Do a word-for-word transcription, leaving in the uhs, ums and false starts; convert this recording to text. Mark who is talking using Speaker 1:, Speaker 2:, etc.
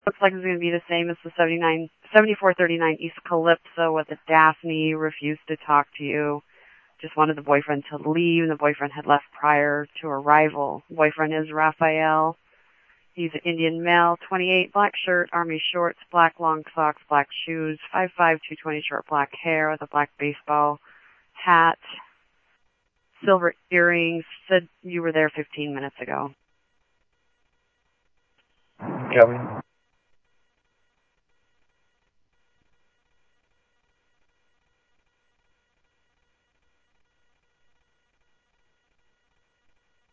Speaker 1: Looks like it's going to be the same as the seventy-nine, seventy-four thirty-nine East Calypso with the Daphne refused to talk to you. Just wanted the boyfriend to leave, and the boyfriend had left prior to arrival. The boyfriend is Raphael. He's an Indian male, twenty-eight, black shirt, army shorts, black long socks, black shoes, five five, two twenty, short black hair with a black baseball hat, silver earrings. Said you were there fifteen minutes ago.
Speaker 2: Coming.